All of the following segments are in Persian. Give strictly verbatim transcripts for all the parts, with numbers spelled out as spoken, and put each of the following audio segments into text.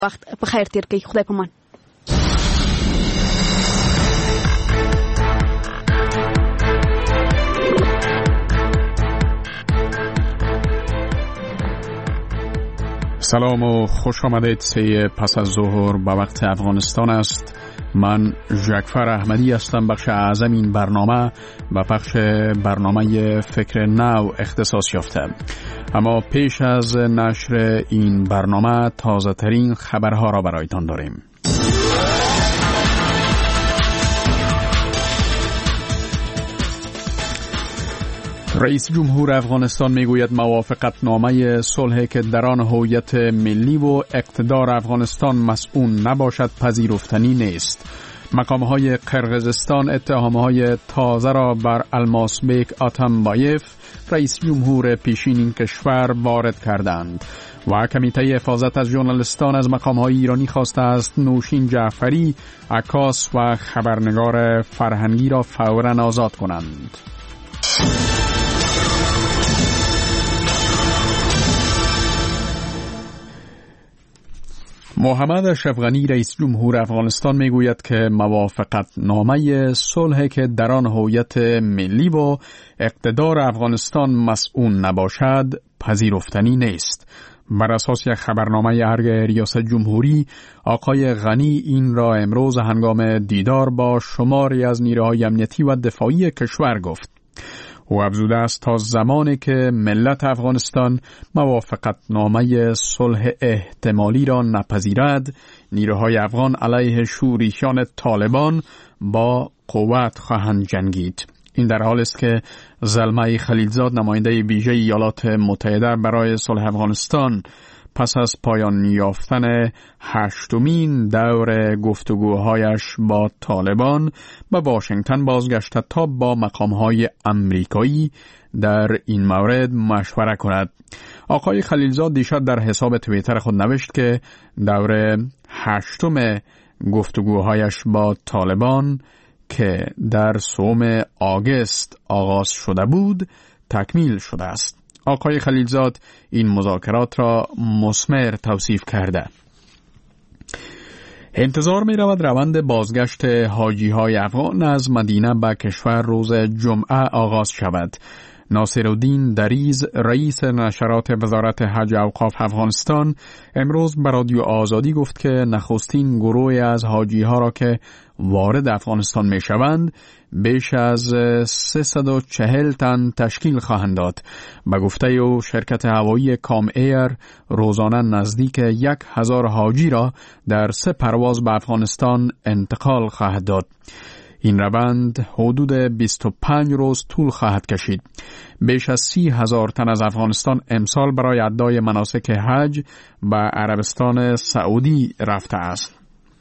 وقت بخیر تیر کی. خدای پامان. سلام و خوش آمدید. سه پس از ظهر به وقت افغانستان است. من جعفر احمدی هستم. بخش اعظم این برنامه و بخش برنامه فکر نو اختصاص یافته. اما پیش از نشر این برنامه تازه ترین خبرها را برایتان داریم. رئیس جمهور افغانستان میگوید موافقت نامه صلح که در آن هویت ملی و اقتدار افغانستان مسئول نباشد پذیرفتنی نیست. مقامهای قرقیزستان اتهامهای تازه را بر الماسبک آتامبایف رئیس جمهور پیشین این کشور وارد کردند و کمیته حفاظت از ژورنالیستان از مقامهای ایرانی خواسته است نوشین جعفری، عکاس و خبرنگار فرهنگی را فوراً آزاد کنند. محمد اشرف غنی رئیس جمهور افغانستان میگوید که موافقت نامه صلح که در آن هویت ملی و اقتدار افغانستان مسئول نباشد پذیرفتنی نیست. بر اساس یک خبرنامه ارگ ریاست جمهوری، آقای غنی این را امروز هنگام دیدار با شماری از نیروهای امنیتی و دفاعی کشور گفت. او افزوده است تا زمانی که ملت افغانستان موافقت نامه صلح احتمالی را نپذیرد، نیروهای افغان علیه شورشیان طالبان با قوت خواهند جنگید. این در حال است که زلمه خلیلزاد نماینده ویژه ایالات متحده برای صلح افغانستان پس از پایان یافتن هشتمین دور گفتگوهایش با طالبان به واشنگتن بازگشته تا با مقامهای امریکایی در این مورد مشوره کند. آقای خلیلزاد دیشب در حساب توییتر خود نوشت که دور هشتم گفتگوهایش با طالبان که در سوم آگوست آغاز شده بود تکمیل شده است. آقای خلیلزاد این مذاکرات را مثمر توصیف کرده. انتظار می رود روند بازگشت حاجی های افغان از مدینه به کشور روز جمعه آغاز شود. ناصرالدین دریز رئیس نشرات وزارت حج اوقاف افغانستان امروز به رادیو آزادی گفت که نخستین گروه از حاجی ها را که وارد افغانستان می شوند بیش از سیصد و چهل تن تشکیل خواهند داد. به گفته او شرکت هوایی کام ایر روزانه نزدیک یک هزار حاجی را در سه پرواز به افغانستان انتقال خواهد داد. این روند حدود بیست و پنج روز طول خواهد کشید. بیش از سی هزار تن از افغانستان امسال برای ادای مناسک حج به عربستان سعودی رفته است.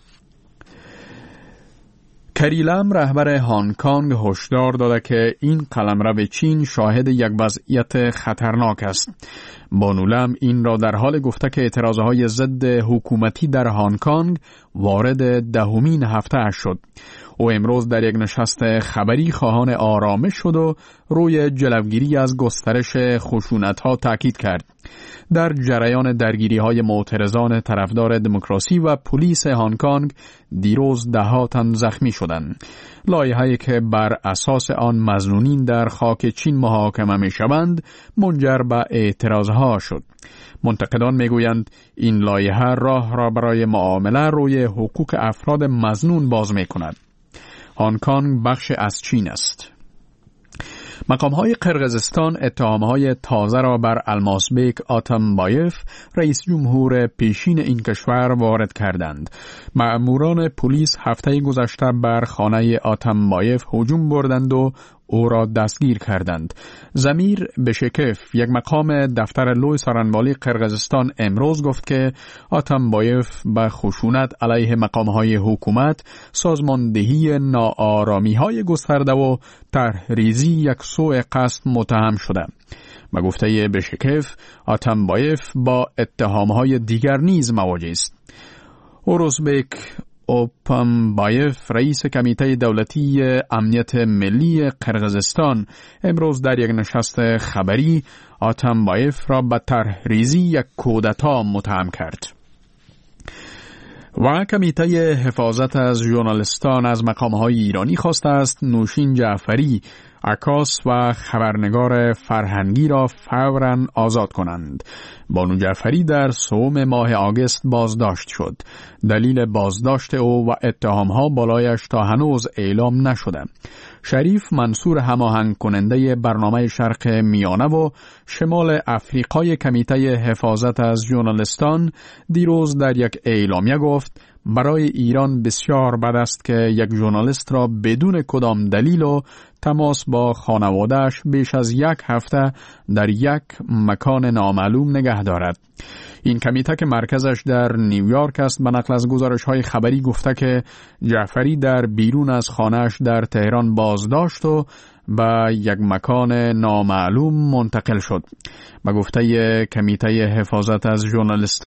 کری لم رهبر هانگ کانگ هشدار داده که این قلمرو چین شاهد یک وضعیت خطرناک است. بانو لم این را در حال گفته که اعتراضهای ضد حکومتی در هانگ کانگ وارد دهمین هفته اش شد. او امروز در یک نشست خبری خواهان آرامش شد و روی جلوگیری از گسترش خشونت‌ها تاکید کرد. در جریان درگیری‌های معترضان طرفدار دموکراسی و پلیس هانگ کانگ دیروز ده تن زخمی شدند. لایحه‌ای که بر اساس آن مظنونین در خاک چین محاکمه می‌شوند منجر به اعتراضها شد. منتقدان میگویند این لایحه راه را برای معامله روی حقوق افراد مظنون باز می‌کند. هانگ کانگ بخش از چین است. مقامهای قرقیزستان اتهامهای تازه را بر الماسبک آتامبایف رئیس جمهور پیشین این کشور وارد کردند. مأموران پلیس هفته گذشته بر خانه آتامبایف هجوم بردند و او را دستگیر کردند. زمیر بشکف یک مقام دفتر لوی سارنوالی قرقیزستان امروز گفت که آتامبایف به خشونت علیه مقامهای حکومت، سازماندهی ناآرامی‌های گسترده و طرحریزی یک سوء قصد متهم شده. به گفته بشکف آتامبایف با اتهامهای دیگر نیز مواجه است. اوروزبک اوپامبایف رئیس کمیته دولتی امنیت ملی قرقیزستان امروز در یک نشست خبری آتامبایف را به طرحریزی یک کودتا متهم کرد. و کمیته حفاظت از ژورنالیستان از مقام‌های ایرانی خواسته است نوشین جعفری، عکاس و خبرنگار فرهنگی را فوراً آزاد کنند. بانو جعفری در سوم ماه آگوست بازداشت شد. دلیل بازداشت او و اتهام‌ها بالایش تا هنوز اعلام نشده. شریف منصور هماهنگ کننده برنامه شرق میانه و شمال افریقای کمیته حفاظت از ژورنالیستان دیروز در یک اعلامیه گفت برای ایران بسیار بد است که یک ژورنالیست را بدون کدام دلیل و تماس با خانواده‌اش بیش از یک هفته در یک مکان نامعلوم نگه دارد. این کمیته که مرکزش در نیویورک است به نقل از گزارش‌های خبری گفته که جعفری در بیرون از خانه‌اش در تهران بازداشت و به یک مکان نامعلوم منتقل شد. به گفته کمیته حفاظت از ژورنالیست